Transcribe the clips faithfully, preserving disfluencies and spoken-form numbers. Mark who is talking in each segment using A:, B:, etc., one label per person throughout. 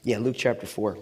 A: Yeah, Luke chapter four.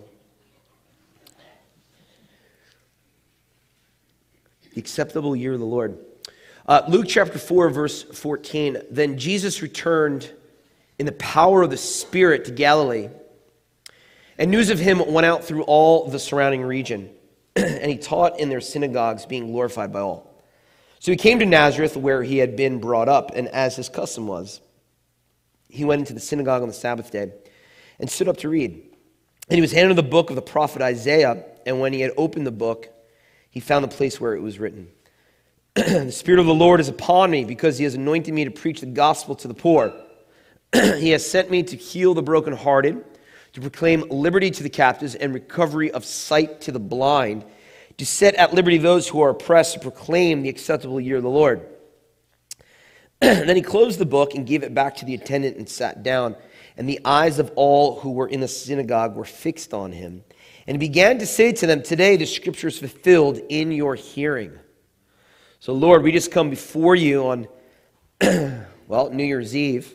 A: The acceptable year of the Lord. Uh, Luke chapter four, verse fourteen. Then Jesus returned in the power of the Spirit to Galilee, and news of him went out through all the surrounding region, and he taught in their synagogues, being glorified by all. So he came to Nazareth, where he had been brought up, and as his custom was, he went into the synagogue on the Sabbath day and stood up to read. And he was handed the book of the prophet Isaiah, and when he had opened the book, he found the place where it was written, "The Spirit of the Lord is upon me, because he has anointed me to preach the gospel to the poor. He has sent me to heal the brokenhearted, to proclaim liberty to the captives and recovery of sight to the blind, to set at liberty those who are oppressed, to proclaim the acceptable year of the Lord." Then he closed the book and gave it back to the attendant and sat down. And the eyes of all who were in the synagogue were fixed on him. And he began to say to them, "Today the scripture is fulfilled in your hearing." So Lord, we just come before you on, well, New Year's Eve.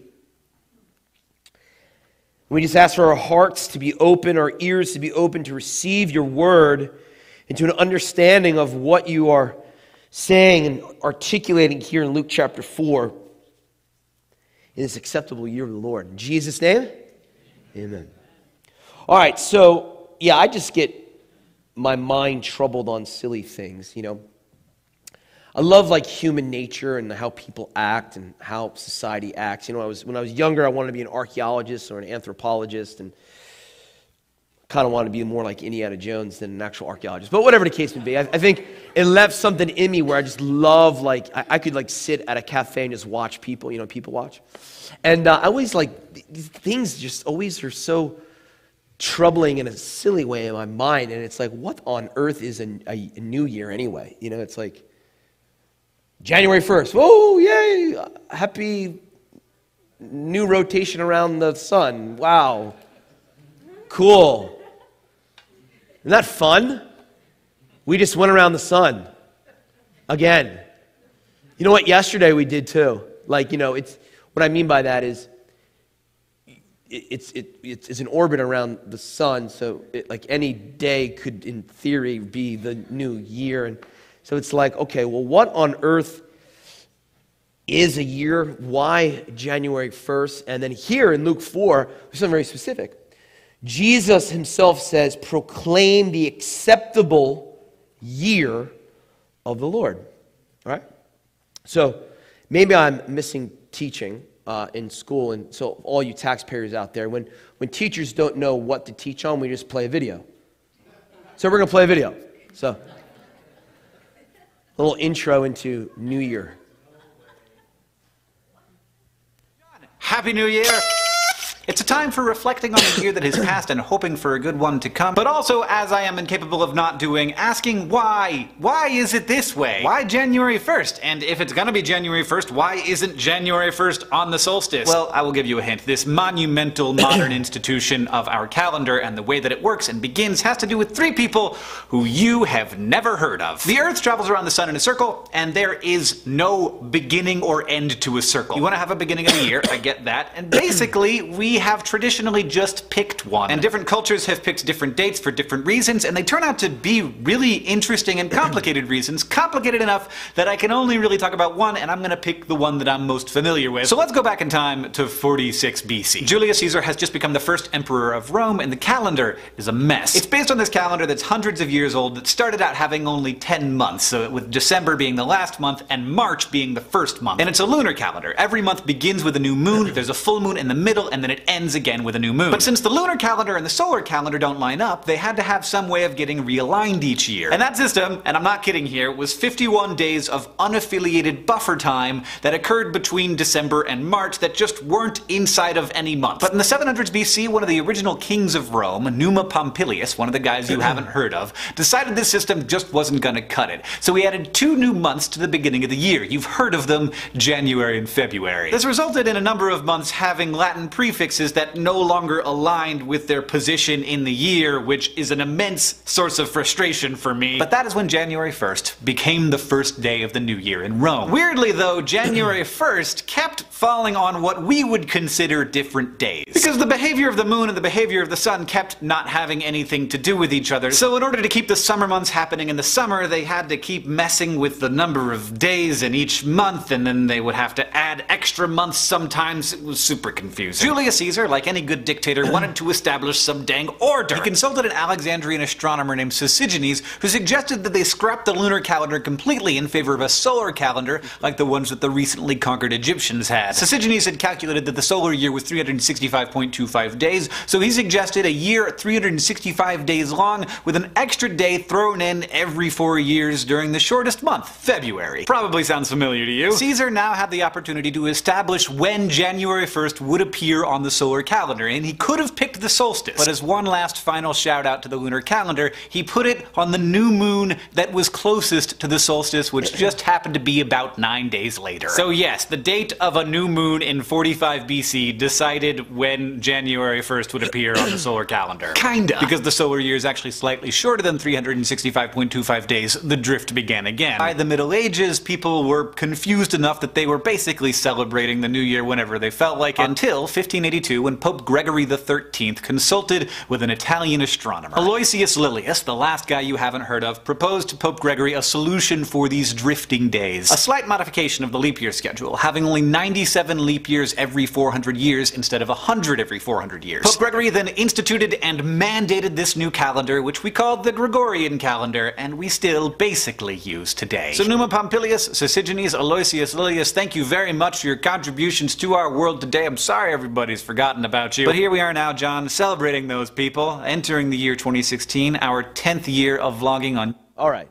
A: We just ask for our hearts to be open, our ears to be open to receive your word, and to an understanding of what you are saying and articulating here in Luke chapter four in this acceptable year of the Lord. In Jesus' name, amen. All right, so, yeah, I just get my mind troubled on silly things, you know. I love, like, human nature and how people act and how society acts. You know, I was when I was younger, I wanted to be an archaeologist or an anthropologist, and kind of wanted to be more like Indiana Jones than an actual archaeologist. But whatever the case may be, I, I think it left something in me where I just love, like, I, I could, like, sit at a cafe and just watch people, you know, people watch. And uh, I always, like, these things just always are so troubling in a silly way in my mind. And it's like, what on earth is a, a, a new year anyway? You know, it's like January first. Whoa, yay! Happy new rotation around the sun. Wow. Cool. Isn't that fun? We just went around the sun again. You know what? Yesterday we did too. Like, you know, it's what I mean by that is it's it, it's, it's an orbit around the sun, so it, like any day could, in theory, be the new year. And so it's like, okay, well, what on earth is a year? Why January first? And then here in Luke four, there's something very specific. Jesus himself says, proclaim the acceptable year of the Lord. All right? So maybe I'm missing teaching uh, in school, and so all you taxpayers out there, when, when teachers don't know what to teach on, we just play a video. So we're going to play a video. So a little intro into New Year.
B: Happy New Year! It's a time for reflecting on the year that has passed and hoping for a good one to come, but also, as I am incapable of not doing, asking why? Why is it this way? Why January first? And if it's gonna be January first, why isn't January first on the solstice? Well, I will give you a hint. This monumental modern institution of our calendar and the way that it works and begins has to do with three people who you have never heard of. The Earth travels around the sun in a circle, and there is no beginning or end to a circle. You wanna have a beginning of the year, I get that, and basically, we We have traditionally just picked one. And different cultures have picked different dates for different reasons, and they turn out to be really interesting and complicated reasons. Complicated enough that I can only really talk about one, and I'm gonna pick the one that I'm most familiar with. So let's go back in time to forty-six B C. Julius Caesar has just become the first emperor of Rome, and the calendar is a mess. It's based on this calendar that's hundreds of years old that started out having only ten months, so with December being the last month and March being the first month. And it's a lunar calendar. Every month begins with a new moon, there's a full moon in the middle, and then it ends again with a new moon. But since the lunar calendar and the solar calendar don't line up, they had to have some way of getting realigned each year. And that system, and I'm not kidding here, was fifty-one days of unaffiliated buffer time that occurred between December and March that just weren't inside of any month. But in the seven hundreds B C, one of the original kings of Rome, Numa Pompilius, one of the guys you haven't heard of, decided this system just wasn't gonna cut it. So he added two new months to the beginning of the year. You've heard of them, January and February. This resulted in a number of months having Latin prefixes prefixes that no longer aligned with their position in the year, which is an immense source of frustration for me. But that is when January first became the first day of the new year in Rome. Weirdly though, January first kept falling on what we would consider different days. Because the behavior of the moon and the behavior of the sun kept not having anything to do with each other. So in order to keep the summer months happening in the summer, they had to keep messing with the number of days in each month, and then they would have to add extra months sometimes. It was super confusing. Julius Caesar, like any good dictator, wanted to establish some dang order. He consulted an Alexandrian astronomer named Sysigenes, who suggested that they scrap the lunar calendar completely in favor of a solar calendar, like the ones that the recently conquered Egyptians had. Sysigenes had calculated that the solar year was three hundred sixty-five point two five days, so he suggested a year at three hundred sixty-five days long, with an extra day thrown in every four years during the shortest month, February. Probably sounds familiar to you. Caesar now had the opportunity to establish when January first would appear on the solar calendar, and he could have picked the solstice. But as one last final shout out to the lunar calendar, he put it on the new moon that was closest to the solstice, which just happened to be about nine days later. So yes, the date of a new moon in forty-five B C decided when January first would appear on the solar calendar. Kinda. Because the solar year is actually slightly shorter than three hundred sixty-five point two five days, the drift began again. By the Middle Ages, people were confused enough that they were basically celebrating the new year whenever they felt like it, until fifteen eighty-two, when Pope Gregory the thirteenth consulted with an Italian astronomer. Aloysius Lilius, the last guy you haven't heard of, proposed to Pope Gregory a solution for these drifting days. A slight modification of the leap year schedule, having only ninety-seven leap years every four hundred years instead of one hundred every four hundred years. Pope Gregory then instituted and mandated this new calendar, which we called the Gregorian calendar, and we still basically use today. So Numa Pompilius, Sysigenes, Aloysius Lilius, thank you very much for your contributions to our world today. I'm sorry everybody's forgotten about you. But here we are now, John, celebrating those people, entering the year twenty sixteen, our tenth year of vlogging on...
A: All right.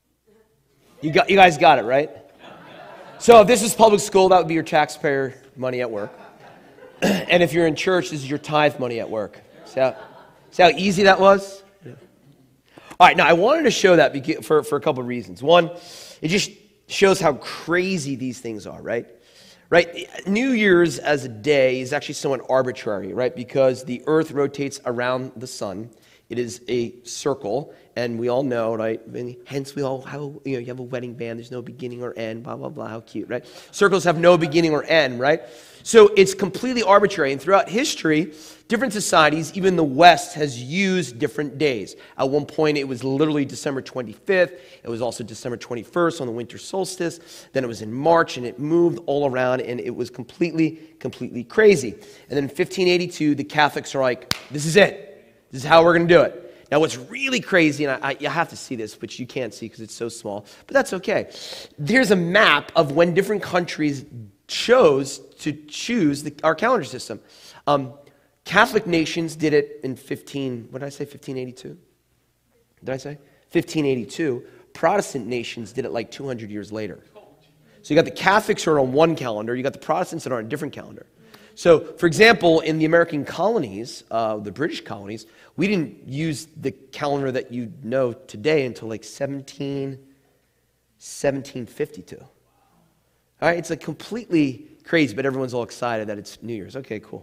A: You got, you guys got it, right? So if this is public school, that would be your taxpayer money at work. And if you're in church, this is your tithe money at work. See how, see how easy that was? Yeah. All right, now I wanted to show that for, for a couple of reasons. One, it just shows how crazy these things are, right? Right? New Year's as a day is actually somewhat arbitrary, right? Because the earth rotates around the sun. It is a circle, and we all know, right? And hence, we all have, you know, you have a wedding band. There's no beginning or end. Blah blah blah. How cute, right? Circles have no beginning or end, right? So it's completely arbitrary. And throughout history, different societies, even the West, has used different days. At one point, it was literally December twenty-fifth. It was also December twenty-first on the winter solstice. Then it was in March, and it moved all around, and it was completely, completely crazy. And then in fifteen eighty-two, the Catholics are like, "This is it. This is how we're going to do it." Now, what's really crazy, and I, I, you have to see this, which you can't see because it's so small, but that's okay. There's a map of when different countries chose to choose the, our calendar system. Um, Catholic nations did it in fifteen, what did I say, fifteen eighty-two? Did I say? fifteen eighty-two. Protestant nations did it like two hundred years later. So you got the Catholics who are on one calendar, you got the Protestants that are on a different calendar. So, for example, in the American colonies, uh, the British colonies, we didn't use the calendar that you know today until like seventeen, seventeen fifty-two. All right, it's like completely crazy, but everyone's all excited that it's New Year's. Okay, cool.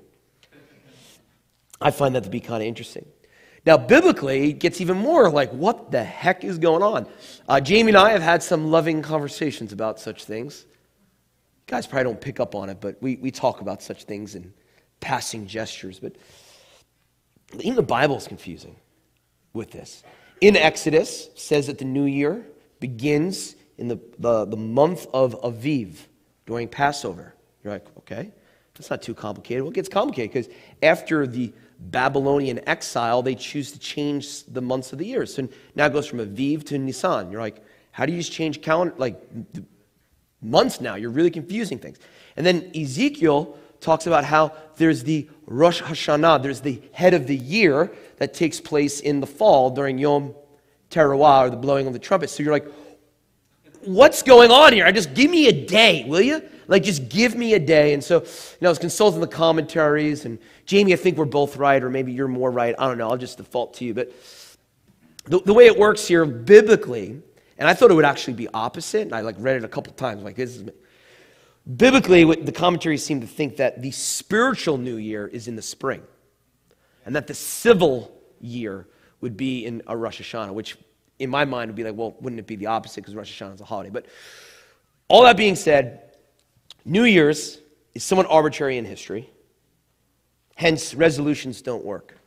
A: I find that to be kind of interesting. Now, biblically, it gets even more like, what the heck is going on? Uh, Jamie and I have had some loving conversations about such things. You guys probably don't pick up on it, but we, we talk about such things in passing gestures. But even the Bible is confusing with this. In Exodus, it says that the new year begins in the, the, the month of Aviv during Passover. You're like, okay, that's not too complicated. Well, it gets complicated because after the Babylonian exile, they choose to change the months of the year. So now it goes from Aviv to Nisan. You're like, how do you just change calendar? Like, months now. You're really confusing things. And then Ezekiel talks about how there's the Rosh Hashanah, there's the head of the year that takes place in the fall during Yom Teruah, or the blowing of the trumpet. So you're like, what's going on here? I just give me a day, will you? Like, just give me a day. And so, you know, I was consulting the commentaries, and Jamie, I think we're both right, or maybe you're more right. I don't know. I'll just default to you. But the, the way it works here biblically, and I thought it would actually be opposite, and I like read it a couple times, like this is Biblically, what the commentaries seem to think that the spiritual new year is in the spring, and that the civil year would be in a Rosh Hashanah, which in my mind would be like, well, wouldn't it be the opposite because Rosh Hashanah is a holiday? But all that being said, New Year's is somewhat arbitrary in history. Hence, resolutions don't work.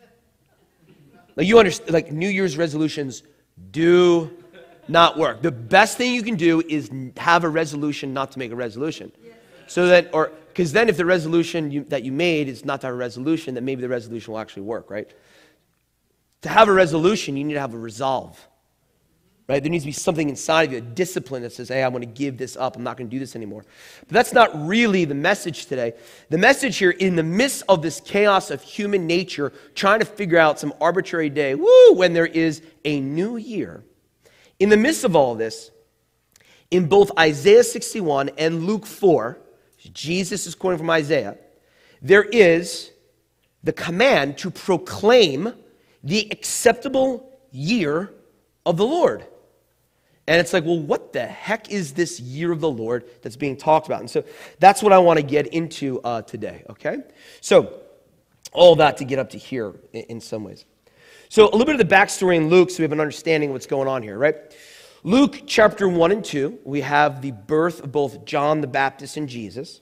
A: Like you understand, like New Year's resolutions do not work. The best thing you can do is have a resolution not to make a resolution. So that, or, because then if the resolution you, that you made is not to have a resolution, then maybe the resolution will actually work, right? To have a resolution, you need to have a resolve, right? There needs to be something inside of you, a discipline that says, hey, I'm going to give this up. I'm not going to do this anymore. But that's not really the message today. The message here, in the midst of this chaos of human nature, trying to figure out some arbitrary day, woo, when there is a new year, in the midst of all this, in both Isaiah sixty-one and Luke four, Jesus is quoting from Isaiah, there is the command to proclaim the acceptable year of the Lord. And it's like, well, what the heck is this year of the Lord that's being talked about? And so that's what I want to get into uh, today, okay? So all that to get up to here in, in some ways. So a little bit of the backstory in Luke so we have an understanding of what's going on here, right? Luke chapter one and two, we have the birth of both John the Baptist and Jesus.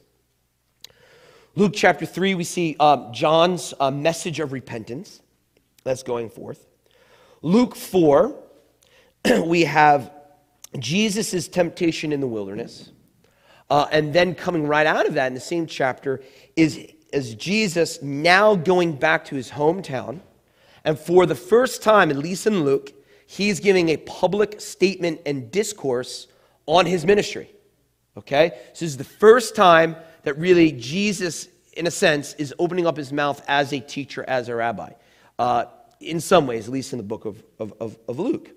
A: Luke chapter three, we see uh, John's uh, message of repentance that's going forth. Luke four, we have Jesus' temptation in the wilderness. Uh, and then coming right out of that in the same chapter is, is Jesus now going back to his hometown. And for the first time, at least in Luke, he's giving a public statement and discourse on his ministry. Okay? So this is the first time that really Jesus, in a sense, is opening up his mouth as a teacher, as a rabbi. Uh, in some ways, at least in the book of, of, of, of Luke.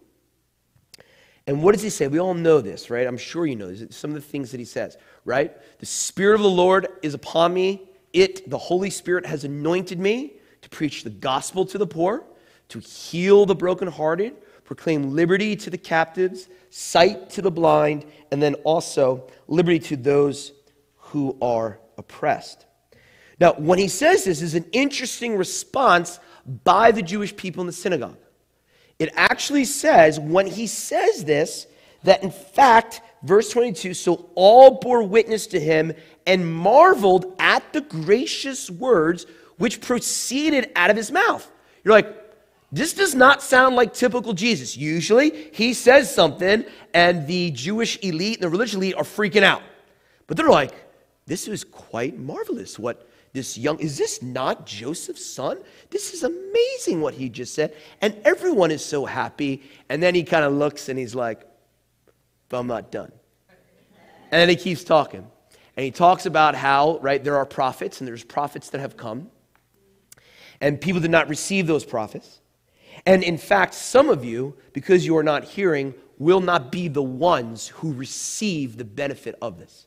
A: And what does he say? We all know this, right? I'm sure you know this. Some of the things that he says, right? The Spirit of the Lord is upon me. It, the Holy Spirit, has anointed me to preach the gospel to the poor, to heal the brokenhearted, proclaim liberty to the captives, sight to the blind, and then also liberty to those who are oppressed. Now, when he says this, is an interesting response by the Jewish people in the synagogue. It actually says, when he says this, that in fact, verse twenty-two, so all bore witness to him and marveled at the gracious words which proceeded out of his mouth. You're like, this does not sound like typical Jesus. Usually, he says something, and the Jewish elite and the religious elite are freaking out. But they're like, this is quite marvelous. What this young, is this not Joseph's son? This is amazing what he just said. And everyone is so happy. And then he kind of looks and he's like, but I'm not done. And then he keeps talking. And he talks about how, right, there are prophets, and there's prophets that have come. And people did not receive those prophets. And in fact, some of you, because you are not hearing, will not be the ones who receive the benefit of this.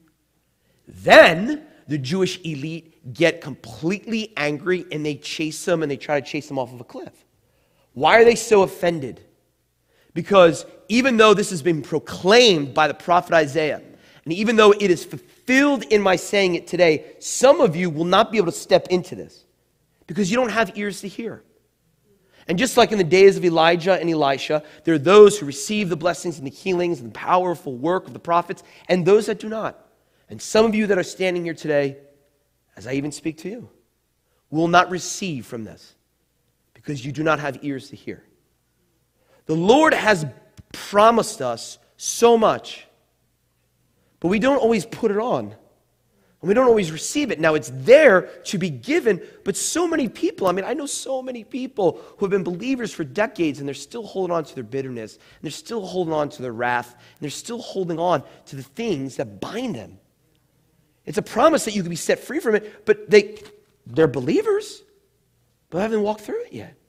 A: Then the Jewish elite get completely angry and they chase them and they try to chase them off of a cliff. Why are they so offended? Because even though this has been proclaimed by the prophet Isaiah, and even though it is fulfilled in my saying it today, some of you will not be able to step into this because you don't have ears to hear. And just like in the days of Elijah and Elisha, there are those who receive the blessings and the healings and the powerful work of the prophets, and those that do not. And some of you that are standing here today, as I even speak to you, will not receive from this because you do not have ears to hear. The Lord has promised us so much, but we don't always put it on. And we don't always receive it. Now, it's there to be given, but so many people, I mean, I know so many people who have been believers for decades, and they're still holding on to their bitterness, and they're still holding on to their wrath, and they're still holding on to the things that bind them. It's a promise that you can be set free from it, but they, they're believers, but haven't walked through it yet.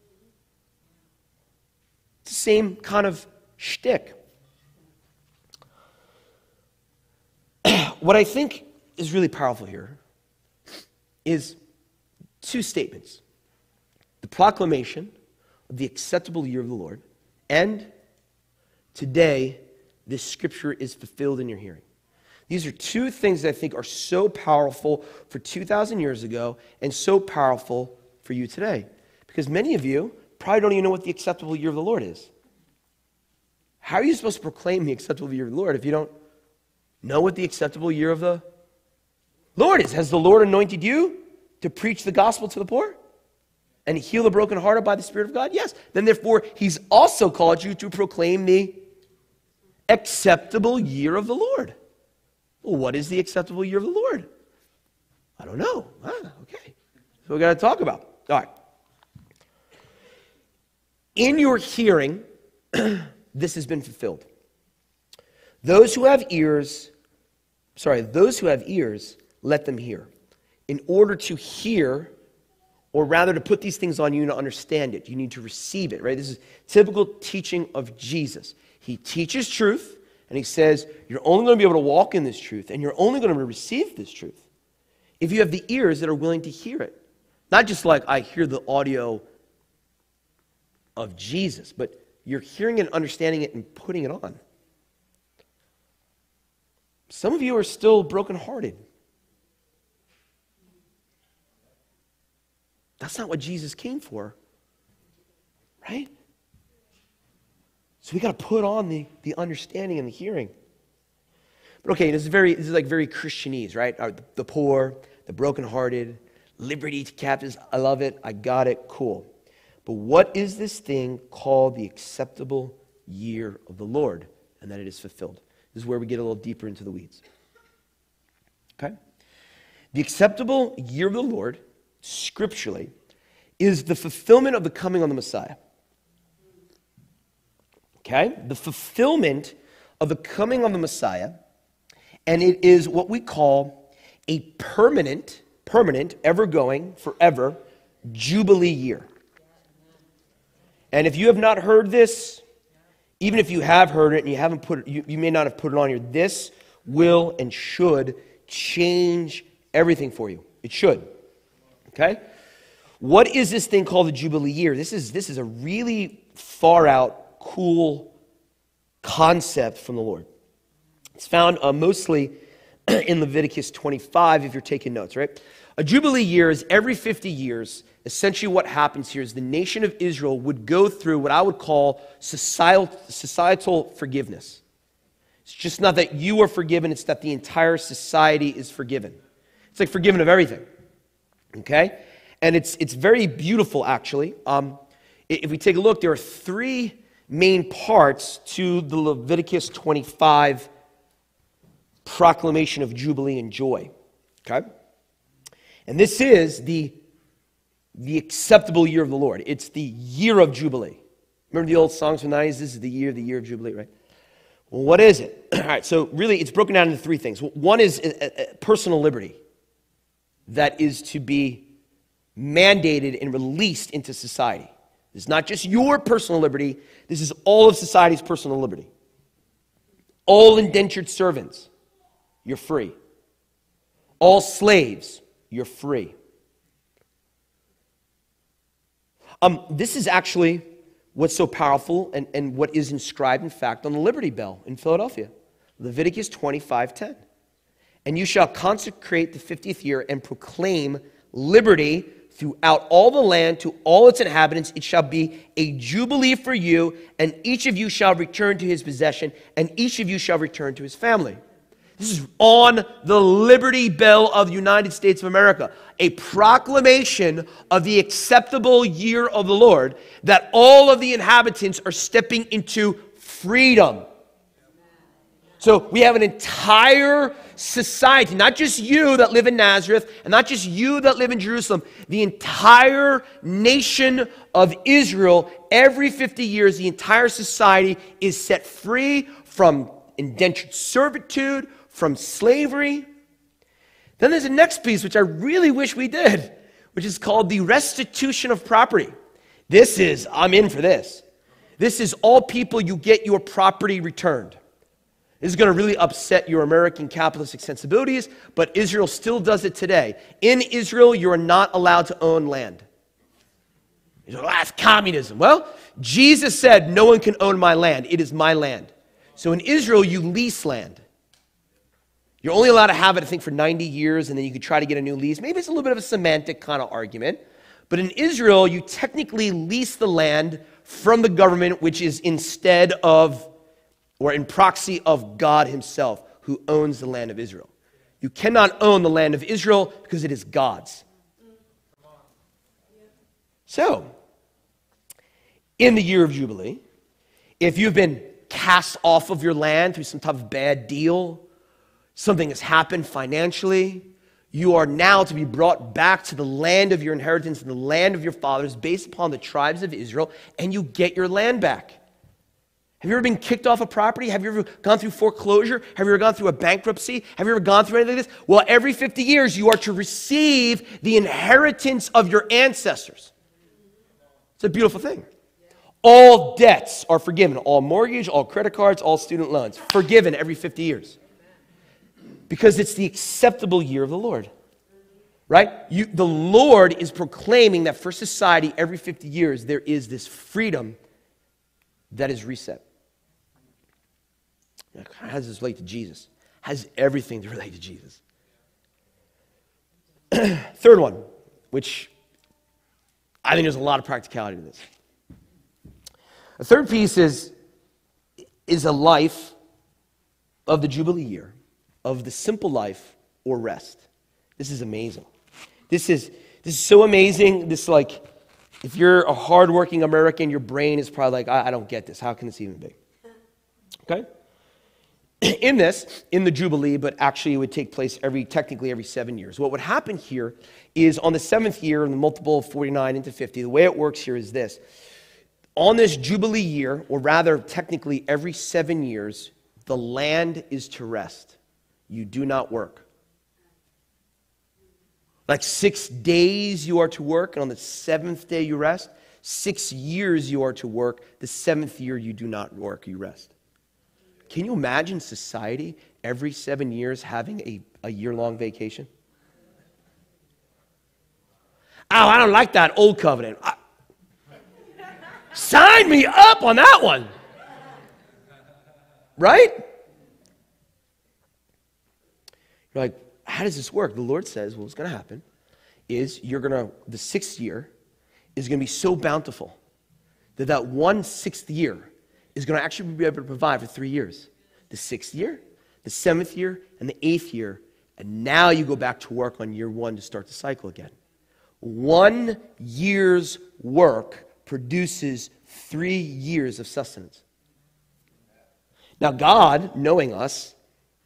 A: It's the same kind of shtick. What I think is really powerful here is two statements. The proclamation of the acceptable year of the Lord, and today this scripture is fulfilled in your hearing. These are two things that I think are so powerful for two thousand years ago and so powerful for you today. Because many of you probably don't even know what the acceptable year of the Lord is. How are you supposed to proclaim the acceptable year of the Lord if you don't know what the acceptable year of the Lord is? Has the Lord anointed you to preach the gospel to the poor and heal the brokenhearted by the Spirit of God? Yes. Then therefore, he's also called you to proclaim the acceptable year of the Lord. Well, what is the acceptable year of the Lord? I don't know. Ah, okay. So we got to talk about. All right. In your hearing, this has been fulfilled. Those who have ears, sorry, those who have ears, let them hear. In order to hear, or rather to put these things on you and to understand it, you need to receive it, right? This is typical teaching of Jesus. He teaches truth, and he says, you're only going to be able to walk in this truth, and you're only going to receive this truth if you have the ears that are willing to hear it. Not just like I hear the audio of Jesus, but you're hearing it, understanding it, and putting it on. Some of you are still brokenhearted. That's not what Jesus came for, right? So we got to put on the, the understanding and the hearing. But okay, this is very this is like very Christianese, right? The, the poor, the brokenhearted, liberty to captives. I love it. I got it. Cool. But what is this thing called the acceptable year of the Lord, and that it is fulfilled? This is where we get a little deeper into the weeds. Okay? The acceptable year of the Lord, scripturally, is the fulfillment of the coming of the Messiah. Okay? The fulfillment of the coming of the Messiah, and it is what we call a permanent, permanent, ever-going, forever, Jubilee year. And if you have not heard this, even if you have heard it and you haven't put it, you, you may not have put it on here, this will and should change everything for you. It should. Okay? What is this thing called the Jubilee year? This is, this is a really far out, cool concept from the Lord. It's found uh, mostly in Leviticus twenty-five, if you're taking notes, right? A Jubilee year is every fifty years. Essentially what happens here is the nation of Israel would go through what I would call societal, societal forgiveness. It's just not that you are forgiven, it's that the entire society is forgiven. It's like forgiven of everything. Okay? And it's it's very beautiful, actually. Um, if we take a look, there are three main parts to the Leviticus twenty-five proclamation of Jubilee and joy. Okay? And this is the The acceptable year of the Lord. It's the year of Jubilee. Remember the old songs from the nineties? This is the year, the year of Jubilee, right? Well, what is it? All right, so really it's broken down into three things. One is a, a personal liberty that is to be mandated and released into society. It's not just your personal liberty. This is all of society's personal liberty. All indentured servants, you're free. All slaves, you're free. Um, this is actually what's so powerful and, and what is inscribed, in fact, on the Liberty Bell in Philadelphia. Leviticus twenty-five ten. And you shall consecrate the fiftieth year and proclaim liberty throughout all the land to all its inhabitants. It shall be a jubilee for you, and each of you shall return to his possession, and each of you shall return to his family. This is on the Liberty Bell of the United States of America, a proclamation of the acceptable year of the Lord, that all of the inhabitants are stepping into freedom. So we have an entire society, not just you that live in Nazareth, and not just you that live in Jerusalem, the entire nation of Israel, every fifty years, the entire society is set free from indentured servitude, from slavery. Then there's the next piece, which I really wish we did, which is called the restitution of property. This is, I'm in for this. This is all people, you get your property returned. This is going to really upset your American capitalistic sensibilities, but Israel still does it today. In Israel, you are not allowed to own land. You say, well, that's communism. Well, Jesus said, no one can own my land. It is my land. So in Israel, you lease land. You're only allowed to have it, I think, for ninety years, and then you could try to get a new lease. Maybe it's a little bit of a semantic kind of argument. But in Israel, you technically lease the land from the government, which is instead of, or in proxy of God himself, who owns the land of Israel. You cannot own the land of Israel because it is God's. So, in the year of Jubilee, if you've been cast off of your land through some type of bad deal, something has happened financially, you are now to be brought back to the land of your inheritance and the land of your fathers based upon the tribes of Israel, and you get your land back. Have you ever been kicked off a property? Have you ever gone through foreclosure? Have you ever gone through a bankruptcy? Have you ever gone through anything like this? Well, every fifty years, you are to receive the inheritance of your ancestors. It's a beautiful thing. All debts are forgiven. All mortgage, all credit cards, all student loans. Forgiven every fifty years. Because it's the acceptable year of the Lord. Right? You, the Lord is proclaiming that for society, every fifty years, there is this freedom that is reset. How does this relate to Jesus? Has everything to relate to Jesus. Third one, which I think there's a lot of practicality to this. The third piece is, is a life of the Jubilee year, of the simple life or rest. This is amazing. This is this is so amazing. This, like, if you're a hardworking American, your brain is probably like, I, I don't get this. How can this even be? Okay? In this, in the Jubilee, but actually it would take place every, technically every seven years. What would happen here is on the seventh year, in the multiple of forty-nine into fifty, the way it works here is this. On this Jubilee year, or rather technically every seven years, the land is to rest. You do not work. Like six days you are to work, and on the seventh day you rest. Six years you are to work. The seventh year you do not work, you rest. Can you imagine society every seven years having a, a year-long vacation? Oh, I don't like that old covenant. I, sign me up on that one. Right? You're like, how does this work? The Lord says, well, what's going to happen is you're going to, the sixth year is going to be so bountiful that that one sixth year is going to actually be able to provide for three years. The sixth year, the seventh year, and the eighth year. And now you go back to work on year one to start the cycle again. One year's work produces three years of sustenance. Now God, knowing us,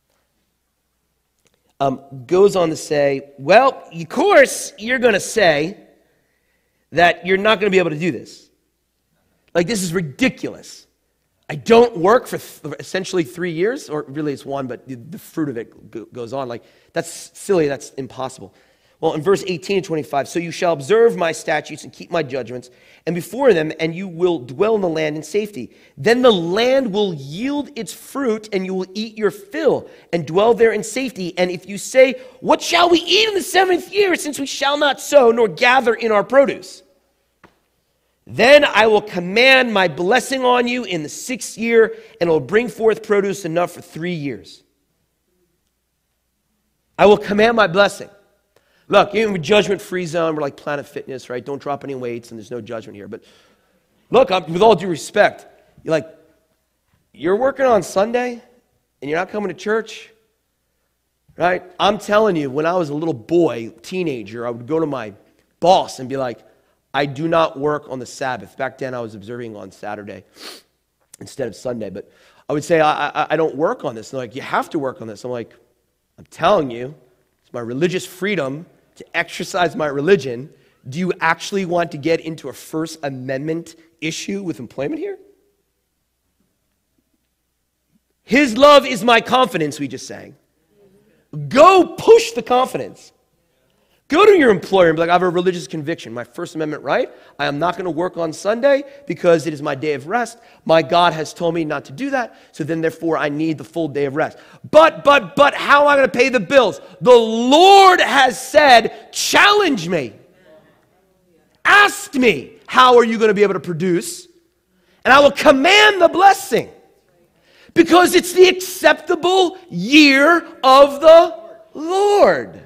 A: um, goes on to say, well, of course, you're going to say that you're not going to be able to do this. Like, this is ridiculous. I don't work for th- essentially three years, or really it's one, but the, the fruit of it go- goes on. Like, that's silly, that's impossible. Well, in verse eighteen and twenty-five, so you shall observe my statutes and keep my judgments, and before them, and you will dwell in the land in safety. Then the land will yield its fruit, and you will eat your fill, and dwell there in safety. And if you say, what shall we eat in the seventh year, since we shall not sow, nor gather in our produce? Then I will command my blessing on you in the sixth year, and it will bring forth produce enough for three years. I will command my blessing. Look, in a judgment-free zone, we're like Planet Fitness, right? Don't drop any weights, and there's no judgment here. But look, I'm, with all due respect, you're like, you're working on Sunday, and you're not coming to church, right? I'm telling you, when I was a little boy, teenager, I would go to my boss and be like, I do not work on the Sabbath. Back then, I was observing on Saturday instead of Sunday. But I would say, I, I, I don't work on this. And they're like, you have to work on this. I'm like, I'm telling you, it's my religious freedom to exercise my religion. Do you actually want to get into a First Amendment issue with employment here? His love is my confidence, we just sang. Go push the confidence. Go to your employer and be like, I have a religious conviction, my First Amendment right. I am not going to work on Sunday because it is my day of rest. My God has told me not to do that, so then therefore I need the full day of rest. But, but, but, how am I going to pay the bills? The Lord has said, challenge me. Ask me, how are you going to be able to produce? And I will command the blessing. Because it's the acceptable year of the Lord.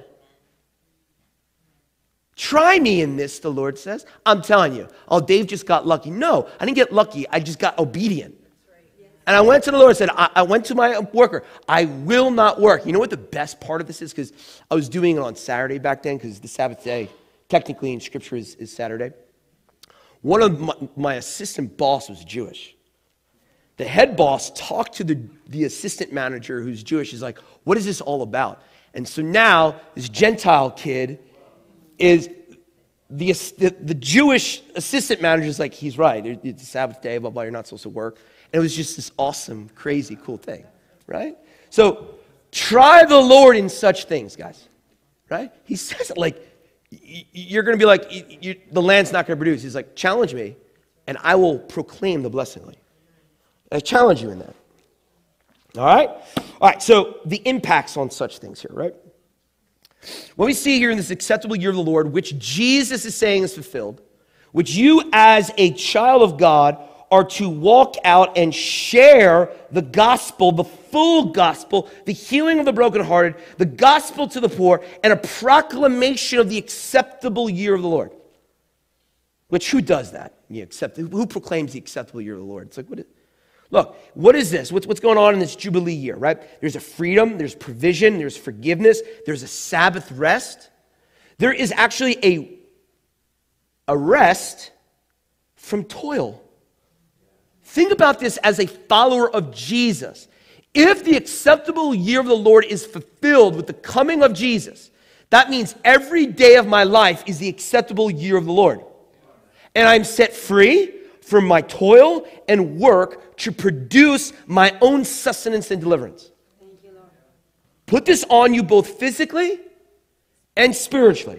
A: Try me in this, the Lord says. I'm telling you. Oh, Dave just got lucky. No, I didn't get lucky. I just got obedient. And I went to the Lord and said, I, I went to my worker. I will not work. You know what the best part of this is? Because I was doing it on Saturday back then, because the Sabbath day, technically in Scripture, is, is Saturday. One of my, my assistant boss was Jewish. The head boss talked to the, the assistant manager who's Jewish. He's like, what is this all about? And so now this Gentile kid is, the, the, the Jewish assistant manager is like, he's right. It's a Sabbath day, blah, blah, you're not supposed to work. And it was just this awesome, crazy, cool thing, right? So try the Lord in such things, guys, right? He says it like, you're going to be like, you, you, the land's not going to produce. He's like, challenge me, and I will proclaim the blessingly. I challenge you in that. All right? All right, so the impacts on such things here, right? What we see here in this acceptable year of the Lord, which Jesus is saying is fulfilled, which you as a child of God are to walk out and share the gospel, the full gospel, the healing of the brokenhearted, the gospel to the poor, and a proclamation of the acceptable year of the Lord. Which, who does that? You accept, who proclaims the acceptable year of the Lord? It's like, what is, look, what is this? What's, what's going on in this Jubilee year, right? There's a freedom, there's provision, there's forgiveness, there's a Sabbath rest. There is actually a, a rest from toil. Think about this as a follower of Jesus. If the acceptable year of the Lord is fulfilled with the coming of Jesus, that means every day of my life is the acceptable year of the Lord. And I'm set free from my toil and work to produce my own sustenance and deliverance.
C: Thank you, Lord.
A: Put this on you both physically and spiritually.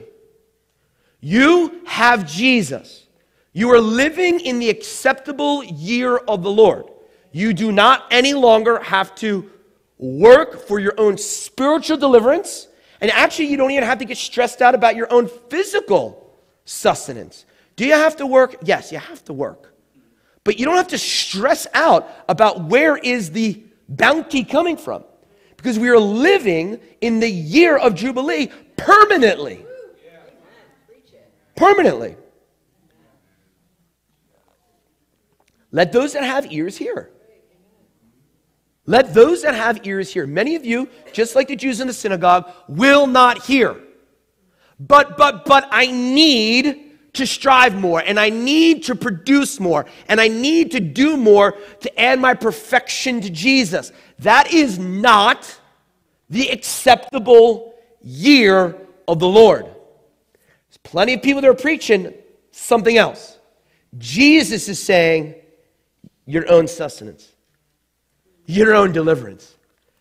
A: You have Jesus. You are living in the acceptable year of the Lord. You do not any longer have to work for your own spiritual deliverance. And actually, you don't even have to get stressed out about your own physical sustenance. Do you have to work? Yes, you have to work. But you don't have to stress out about where is the bounty coming from. Because we are living in the year of Jubilee permanently. Permanently. Let those that have ears hear. Let those that have ears hear. Many of you, just like the Jews in the synagogue, will not hear. But, but, but I need to strive more, and I need to produce more, and I need to do more to add my perfection to Jesus. That is not the acceptable year of the Lord. There's plenty of people that are preaching something else. Jesus is saying, your own sustenance, your own deliverance.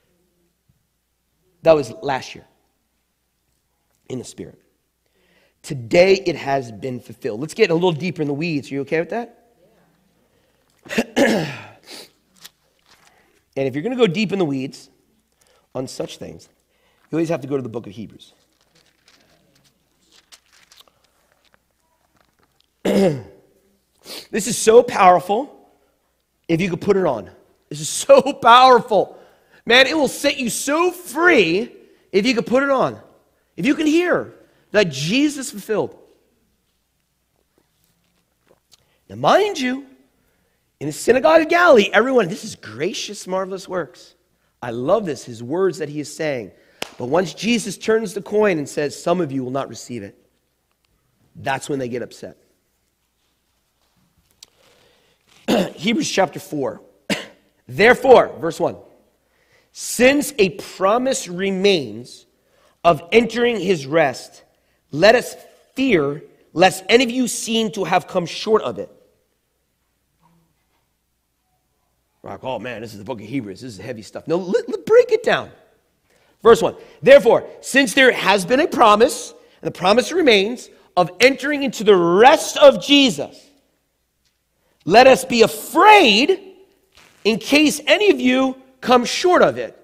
A: That was last year in the Spirit. Today it has been fulfilled. Let's get a little deeper in the weeds. Are you okay with that? Yeah. And if you're going to go deep in the weeds on such things, you always have to go to the book of Hebrews. This is so powerful. If you could put it on. This is so powerful. Man, it will set you so free if you could put it on. If you can hear that Jesus fulfilled. Now, mind you, in the synagogue of Galilee, everyone, this is gracious, marvelous works. I love this, his words that he is saying. But once Jesus turns the coin and says, some of you will not receive it, that's when they get upset. Hebrews chapter four. Therefore, verse one, since a promise remains of entering his rest, let us fear lest any of you seem to have come short of it. We're like, oh man, this is the book of Hebrews. This is heavy stuff. No, let, let, break it down. Verse one, therefore, since there has been a promise, and the promise remains, of entering into the rest of Jesus, let us be afraid in case any of you come short of it.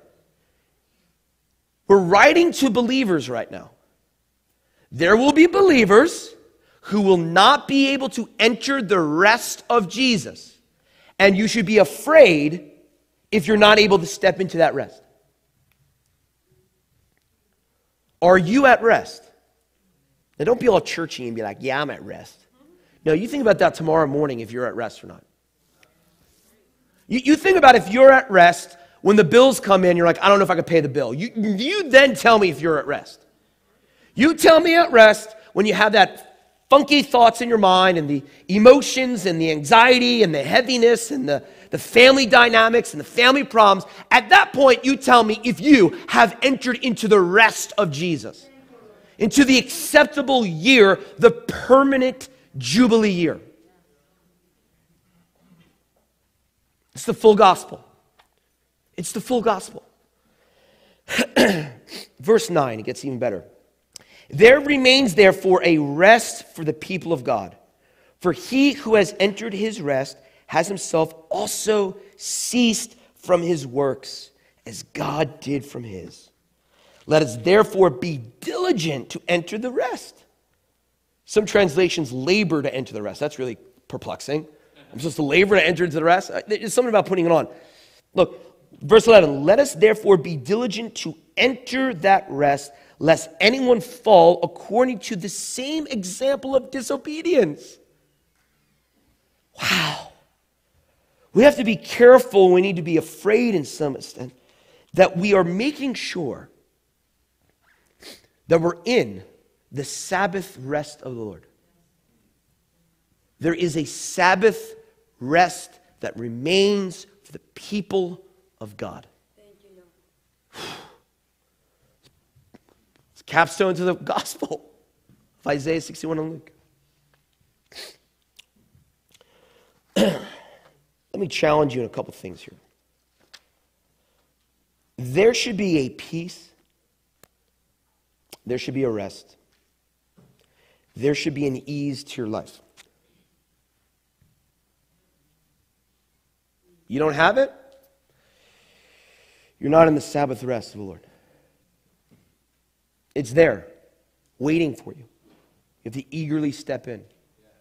A: We're writing to believers right now. There will be believers who will not be able to enter the rest of Jesus. And you should be afraid if you're not able to step into that rest? Are you at rest? Now, don't be all churchy and be like, yeah, I'm at rest. No, you think about that tomorrow morning if you're at rest or not. You, you think about if you're at rest, when the bills come in, you're like, I don't know if I can pay the bill. You, you then tell me if you're at rest. You tell me at rest when you have that funky thoughts in your mind and the emotions and the anxiety and the heaviness and the, the family dynamics and the family problems. At that point, you tell me if you have entered into the rest of Jesus, into the acceptable year, the permanent Jubilee year. It's the full gospel. It's the full gospel. Verse nine, it gets even better. There remains therefore a rest for the people of God. For he who has entered his rest has himself also ceased from his works, as God did from his. Let us therefore be diligent to enter the rest. Some translations labor to enter the rest. That's really perplexing. I'm supposed to labor to enter into the rest? There's something about putting it on. Look, verse eleven, let us therefore be diligent to enter that rest, lest anyone fall according to the same example of disobedience. Wow. We have to be careful. We need to be afraid in some extent that we are making sure that we're in the Sabbath rest of the Lord. There is a Sabbath rest that remains for the people of God.
C: Thank you, Lord.
A: It's a capstone to the gospel of Isaiah sixty-one and Luke. Let me challenge you in a couple things here. There should be a peace. There should be a rest. There should be an ease to your life. You don't have it? You're not in the Sabbath rest of the Lord. It's there, waiting for you. You have to eagerly step in.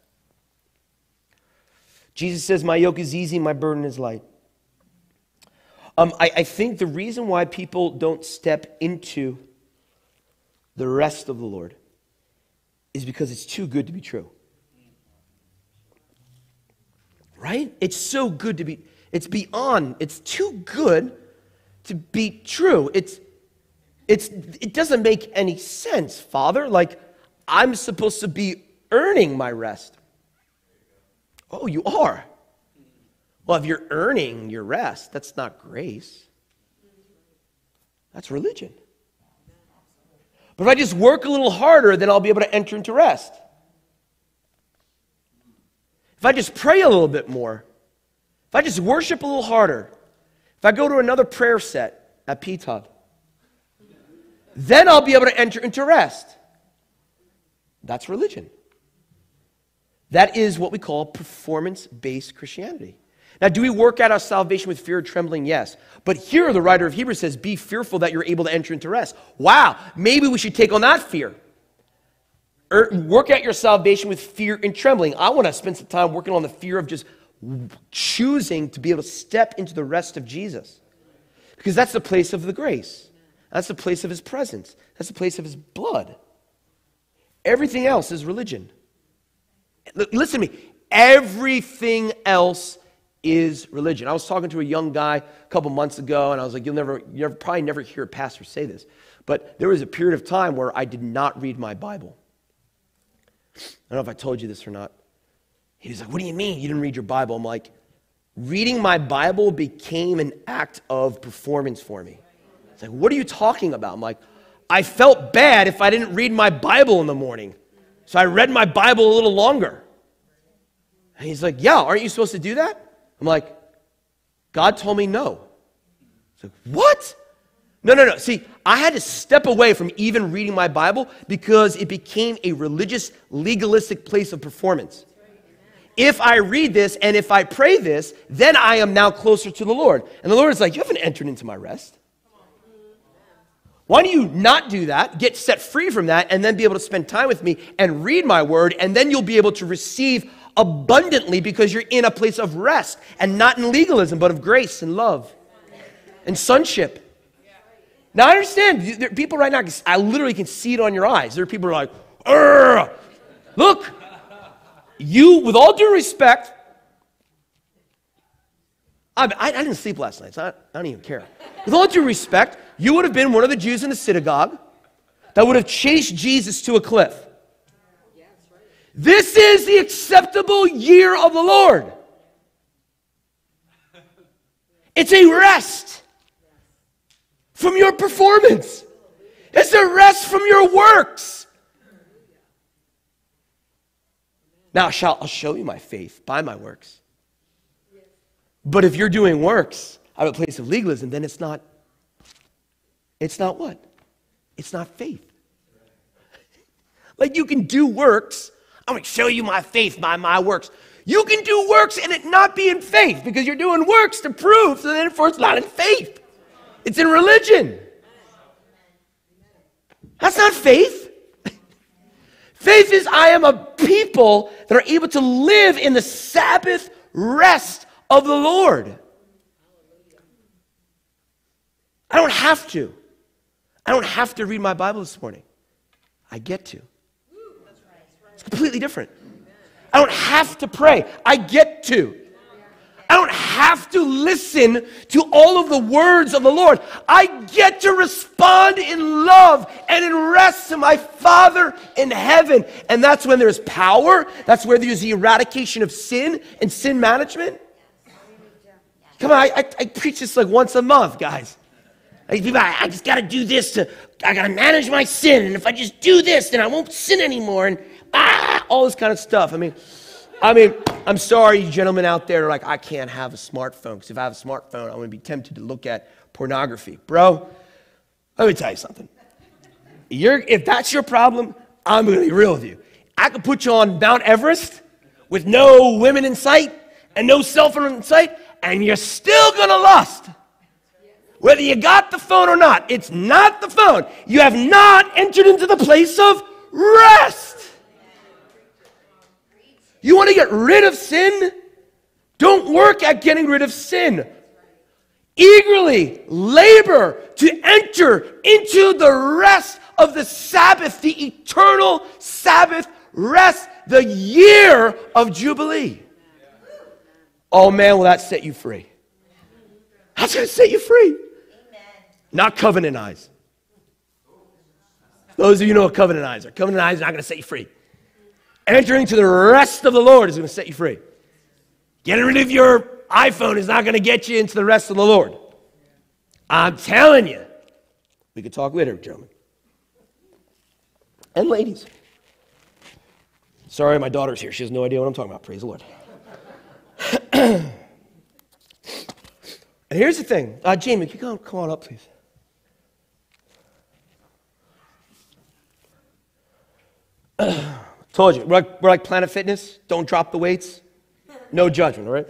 A: Jesus says, my yoke is easy, my burden is light. Um, I, I think the reason why people don't step into the rest of the Lord is because it's too good to be true. Right? It's so good to be, it's beyond, it's too good to be true. It's, it's, it doesn't make any sense, Father. Like, I'm supposed to be earning my rest. Oh, you are? Well, if you're earning your rest, that's not grace. That's religion. But if I just work a little harder, then I'll be able to enter into rest. If I just pray a little bit more, if I just worship a little harder, if I go to another prayer set at P T O D, then I'll be able to enter into rest. That's religion. That is what we call performance-based Christianity. Now, do we work out our salvation with fear and trembling? Yes. But here the writer of Hebrews says, be fearful that you're able to enter into rest. Wow, maybe we should take on that fear. Or work out your salvation with fear and trembling. I want to spend some time working on the fear of just choosing to be able to step into the rest of Jesus. Because that's the place of the grace. That's the place of his presence. That's the place of his blood. Everything else is religion. Listen to me. Everything else is religion. I was talking to a young guy a couple months ago, and I was like, you'll never, you'll probably never hear a pastor say this, but there was a period of time where I did not read my Bible. I don't know if I told you this or not. He was like, what do you mean you didn't read your Bible? I'm like, reading my Bible became an act of performance for me. It's like, what are you talking about? I'm like, I felt bad if I didn't read my Bible in the morning. So I read my Bible a little longer. And he's like, yeah, aren't you supposed to do that? I'm like, God told me no. It's like, what? No, no, no. See, I had to step away from even reading my Bible because it became a religious, legalistic place of performance. If I read this and if I pray this, then I am now closer to the Lord. And the Lord is like, you haven't entered into my rest. Why don't you not do that, get set free from that, and then be able to spend time with me and read my word, and then you'll be able to receive abundantly because you're in a place of rest and not in legalism, but of grace and love and sonship. Now, I understand. There are people right now, I literally can see it on your eyes. There are people who are like, Urgh. Look, you, with all due respect, I, I, I didn't sleep last night, so I, I don't even care. With all due respect, you would have been one of the Jews in the synagogue that would have chased Jesus to a cliff. This is the acceptable year of the Lord. It's a rest from your performance. It's a rest from your works. Now, shall, I'll show you my faith by my works. But if you're doing works out of a place of legalism, then it's not, it's not what? It's not faith. Like you can do works. I'm going to show you my faith by my works. You can do works and it not be in faith because you're doing works to prove, so therefore it's not in faith. It's in religion. That's not faith. Faith is I am a people that are able to live in the Sabbath rest of the Lord. I don't have to. I don't have to read my Bible this morning. I get to. It's completely different. I don't have to pray. I get to. I don't have to listen to all of the words of the Lord. I get to respond in love and in rest to my Father in heaven. And that's when there's power. That's where there's the eradication of sin and sin management. Come on, I, I, I preach this like once a month, guys. I, I just got to do this to, I got to manage my sin. And if I just do this, then I won't sin anymore. And ah, all this kind of stuff. I mean, I mean, I'm sorry, you gentlemen out there are like, I can't have a smartphone. Because if I have a smartphone, I'm going to be tempted to look at pornography. Bro, let me tell you something. You're, if that's your problem, I'm going to be real with you. I could put you on Mount Everest with no women in sight and no cell phone in sight, and you're still going to lust. Whether you got the phone or not, it's not the phone. You have not entered into the place of rest. You want to get rid of sin? Don't work at getting rid of sin. Eagerly labor to enter into the rest of the Sabbath, the eternal Sabbath rest, the year of Jubilee. Oh man, will that set you free? That's going to set you free. Amen. Not covenant eyes. Those of you know what covenant eyes are. Covenant eyes are not going to set you free. Entering to the rest of the Lord is going to set you free. Getting rid of your iPhone is not going to get you into the rest of the Lord. I'm telling you. We could talk later, gentlemen. And ladies. Sorry, my daughter's here. She has no idea what I'm talking about. Praise the Lord. And here's the thing. Uh, Jamie, can you come, come on up, please? Told you, we're like, we're like Planet Fitness. Don't drop the weights. No judgment, all right?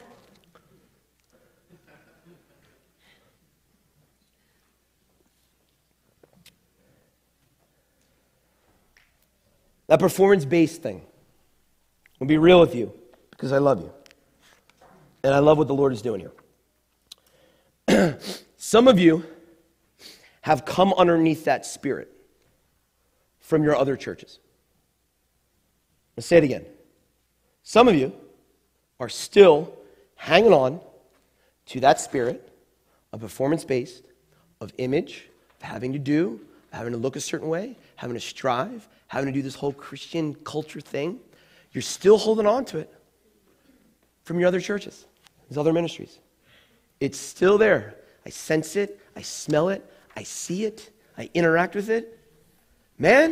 A: That performance-based thing. I'll be real with you because I love you. And I love what the Lord is doing here. Some of you have come underneath that spirit from your other churches. Let's say it again. Some of you are still hanging on to that spirit of performance-based, of image, of having to do, of having to look a certain way, having to strive, having to do this whole Christian culture thing. You're still holding on to it from your other churches, these other ministries. It's still there. I sense it. I smell it. I see it. I interact with it. Man,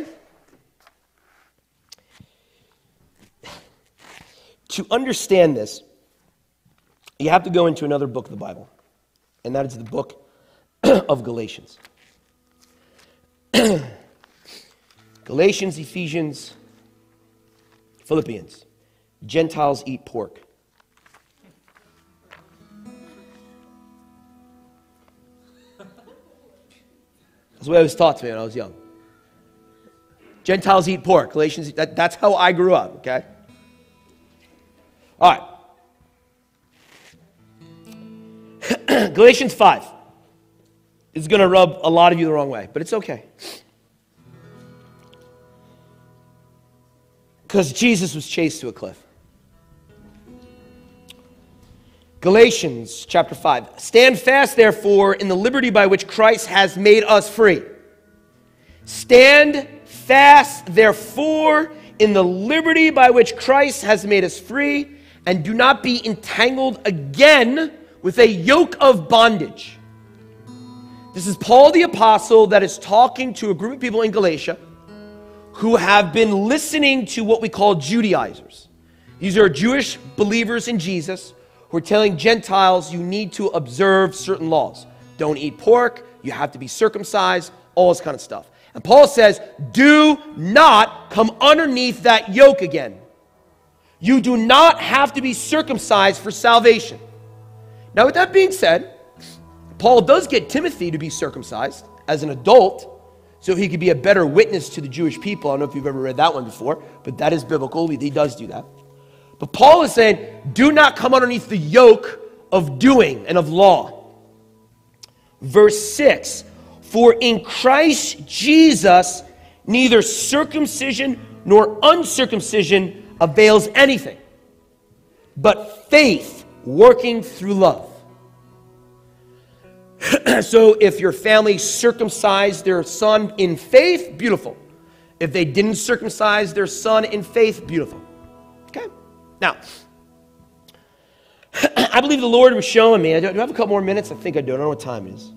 A: to understand this, you have to go into another book of the Bible, and that is the book of Galatians. Galatians, Ephesians, Philippians. Gentiles eat pork. That's the way it was taught to me when I was young. Gentiles eat pork. Galatians, that, that's how I grew up, okay? All right. Galatians five. is going to rub a lot of you the wrong way, but it's okay. Because Jesus was chased to a cliff. Galatians chapter five. Stand fast, therefore, in the liberty by which Christ has made us free. Stand fast, therefore, in the liberty by which Christ has made us free, and do not be entangled again with a yoke of bondage. This is Paul the Apostle that is talking to a group of people in Galatia who have been listening to what we call Judaizers. These are Jewish believers in Jesus who are telling Gentiles you need to observe certain laws. Don't eat pork, you have to be circumcised, all this kind of stuff. And Paul says, do not come underneath that yoke again. You do not have to be circumcised for salvation. Now, with that being said, Paul does get Timothy to be circumcised as an adult so he could be a better witness to the Jewish people. I don't know if you've ever read that one before, but that is biblical. He does do that. But Paul is saying, do not come underneath the yoke of doing and of law. Verse six, for in Christ Jesus, neither circumcision nor uncircumcision avails anything, but faith working through love. So if your family circumcised their son in faith, beautiful. If they didn't circumcise their son in faith, beautiful. Okay? Now, I believe the Lord was showing me, do I have a couple more minutes? I think I do. I don't know what time it is.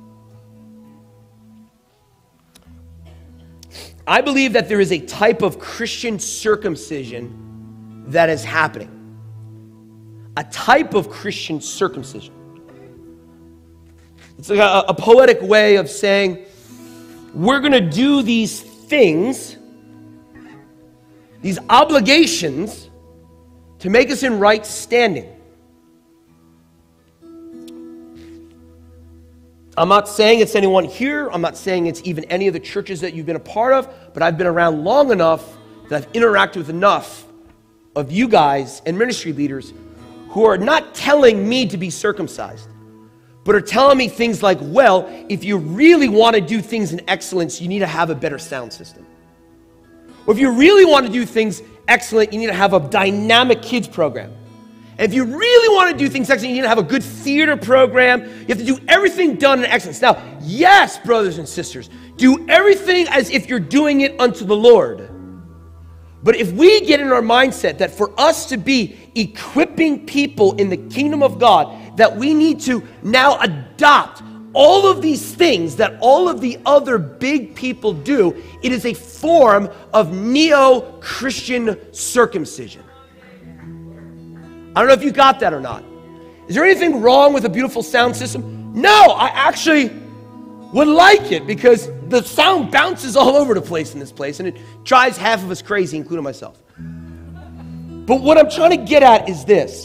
A: I believe that there is a type of Christian circumcision that is happening. A type of Christian circumcision. It's like a, a poetic way of saying, we're going to do these things, these obligations, to make us in right standing. I'm not saying it's anyone here. I'm not saying it's even any of the churches that you've been a part of, but I've been around long enough that I've interacted with enough of you guys and ministry leaders who are not telling me to be circumcised, but are telling me things like, well, if you really want to do things in excellence, you need to have a better sound system. Or if you really want to do things excellent, you need to have a dynamic kids program. And if you really want to do things excellent, you need to have a good theater program. You have to do everything done in excellence. Now, yes, brothers and sisters, do everything as if you're doing it unto the Lord. But if we get in our mindset that for us to be equipping people in the kingdom of God, that we need to now adopt all of these things that all of the other big people do, it is a form of neo-Christian circumcision. I don't know if you got that or not. Is there anything wrong with a beautiful sound system? No, I actually would like it because the sound bounces all over the place in this place and it drives half of us crazy, including myself. But what I'm trying to get at is this.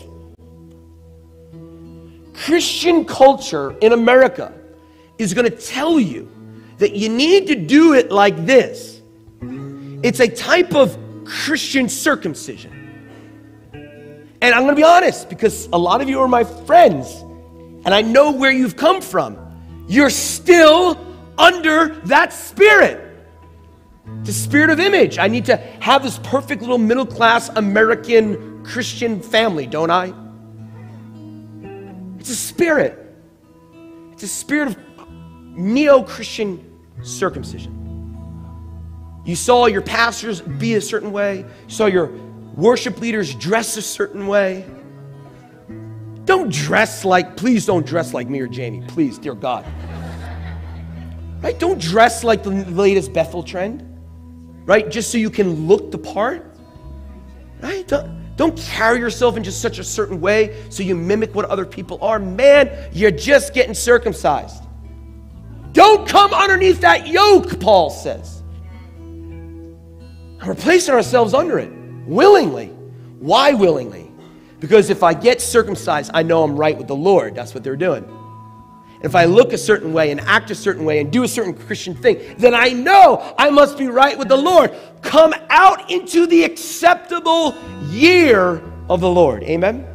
A: Christian culture in America is going to tell you that you need to do it like this. It's a type of Christian circumcision. And I'm going to be honest, because a lot of you are my friends, and I know where you've come from. You're still under that spirit. The spirit of image. I need to have this perfect little middle-class American Christian family, don't I? It's a spirit. It's a spirit of neo-Christian circumcision. You saw your pastors be a certain way. You saw your worship leaders dress a certain way. Don't dress like, please don't dress like me or Jamie. Please, dear God. Right? Don't dress like the latest Bethel trend. Right? Just so you can look the part. Right? Don't, don't carry yourself in just such a certain way so you mimic what other people are. Man, you're just getting circumcised. Don't come underneath that yoke, Paul says. And we're placing ourselves under it. Willingly. Why willingly? Because if I get circumcised, I know I'm right with the Lord. That's what they're doing. And if I look a certain way and act a certain way and do a certain Christian thing, then I know I must be right with the Lord. Come out into the acceptable year of the Lord. Amen?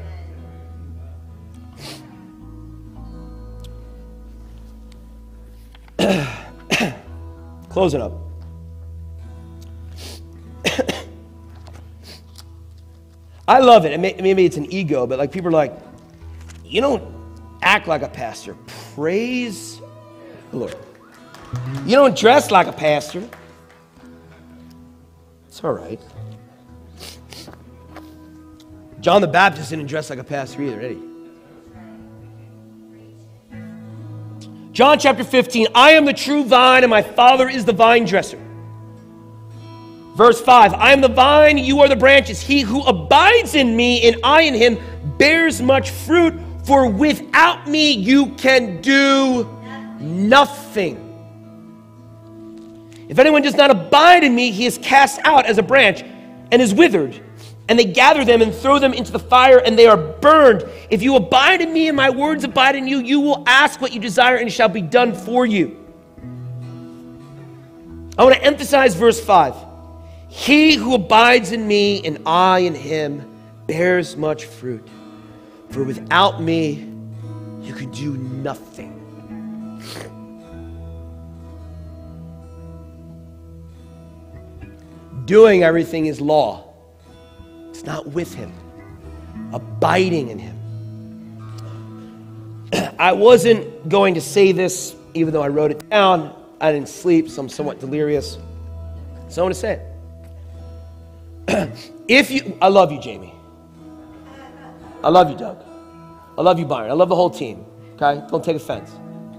A: Closing up. I love it. Maybe it's an ego, but like people are like, you don't act like a pastor. Praise the Lord. You don't dress like a pastor. It's all right. John the Baptist didn't dress like a pastor either, did he? John chapter fifteen, I am the true vine and my Father is the vine dresser. Verse five, I am the vine, you are the branches. He who abides in me and I in him bears much fruit, for without me you can do nothing. If anyone does not abide in me, he is cast out as a branch and is withered. And they gather them and throw them into the fire, and they are burned. If you abide in me and my words abide in you, you will ask what you desire, and it shall be done for you. I want to emphasize verse five. He who abides in me and I in him bears much fruit. For without me, you can do nothing. Doing everything is law. It's not with him. Abiding in him. I wasn't going to say this, even though I wrote it down. I didn't sleep, so I'm somewhat delirious. So I want to say it. If you, I love you, Jamie. I love you, Doug. I love you, Byron. I love the whole team. Okay? Don't take offense.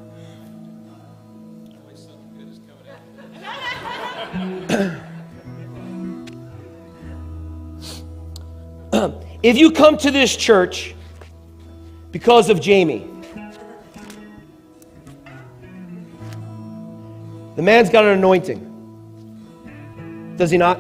A: If you come to this church because of Jamie, the man's got an anointing. Does he not?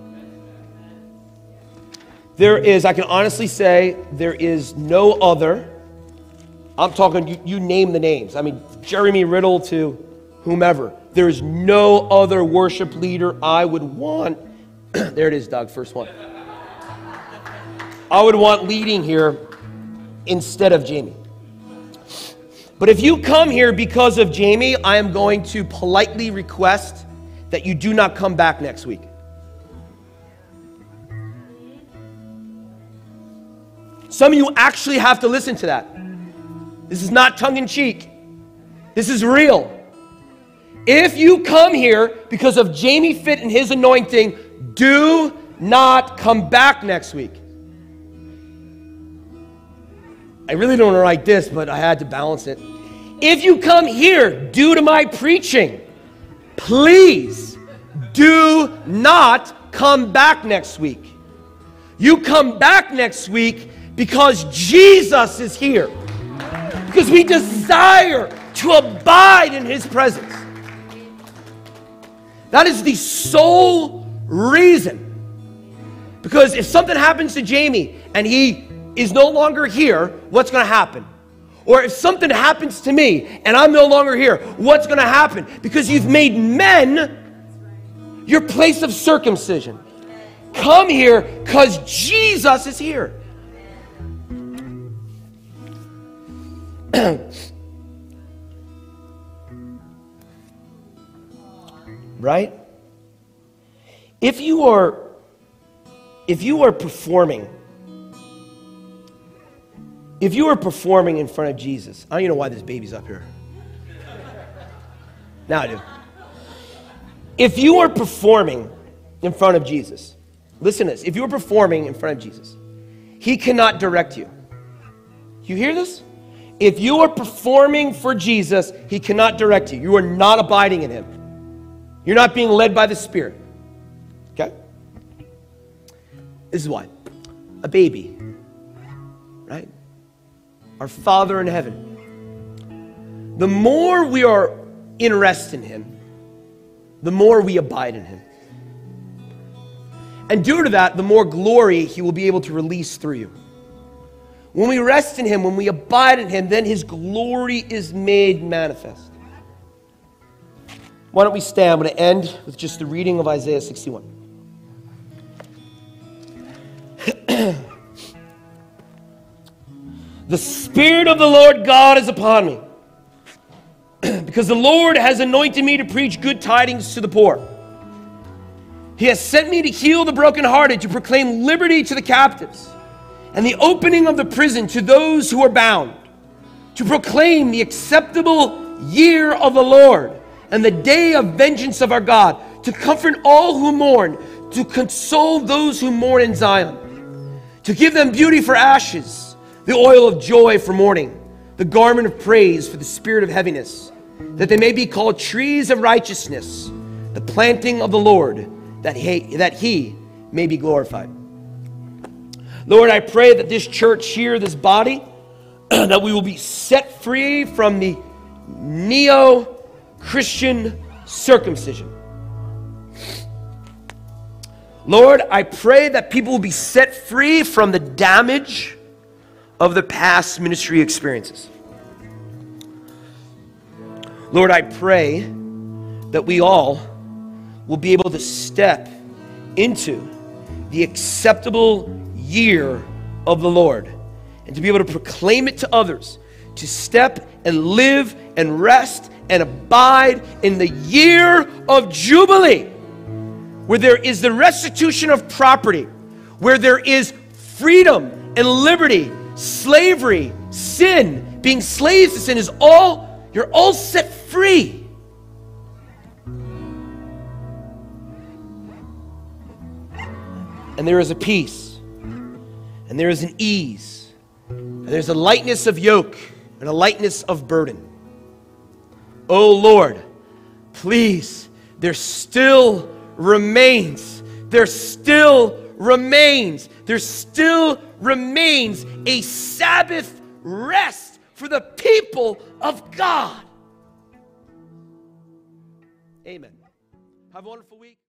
A: There is, I can honestly say, there is no other. I'm talking, you, you name the names. I mean, Jeremy Riddle to whomever. There is no other worship leader I would want. There it is, Doug, first one. I would want leading here instead of Jamie. But if you come here because of Jamie, I am going to politely request that you do not come back next week. Some of you actually have to listen to that. This is not tongue-in-cheek. This is real. If you come here because of Jamie Fitt and his anointing, do not come back next week. I really don't want to write this, but I had to balance it. If you come here due to my preaching, please do not come back next week. You come back next week because Jesus is here. Because we desire to abide in his presence. That is the sole reason. Because if something happens to Jamie and he is no longer here, what's going to happen? Or if something happens to me and I'm no longer here, what's going to happen? Because you've made men your place of circumcision. Come here because Jesus is here. Right? If you are if you are performing If you are performing in front of Jesus, I don't even know why this baby's up here. Now I do. If you are performing in front of Jesus, listen to this. If you are performing in front of Jesus, he cannot direct you. You hear this? If you are performing for Jesus, he cannot direct you. You are not abiding in him. You're not being led by the Spirit. Okay? This is why. A baby, right? Our Father in heaven. The more we are in rest in him, the more we abide in him. And due to that, the more glory he will be able to release through you. When we rest in him, when we abide in him, then his glory is made manifest. Why don't we stand? I'm going to end with just the reading of Isaiah sixty-one. The Spirit of the Lord God is upon me, because because the Lord has anointed me to preach good tidings to the poor. He has sent me to heal the brokenhearted, to proclaim liberty to the captives, and the opening of the prison to those who are bound, to proclaim the acceptable year of the Lord and the day of vengeance of our God, to comfort all who mourn, to console those who mourn in Zion, to give them beauty for ashes, the oil of joy for mourning, the garment of praise for the spirit of heaviness, that they may be called trees of righteousness, the planting of the Lord, that he, that he may be glorified. Lord, I pray that this church here, this body, that we will be set free from the neo-Christian circumcision. Lord, I pray that people will be set free from the damage of the past ministry experiences. Lord, I pray that we all will be able to step into the acceptable year of the Lord and to be able to proclaim it to others, to step and live and rest and abide in the year of Jubilee, where there is the restitution of property, where there is freedom and liberty, slavery, sin, being slaves to sin is all, you're all set free. And there is a peace, and there is an ease, and there's a lightness of yoke, and a lightness of burden. Oh Lord, please, there still remains, there still remains, there still remains a Sabbath rest for the people of God. Amen. Have a wonderful week.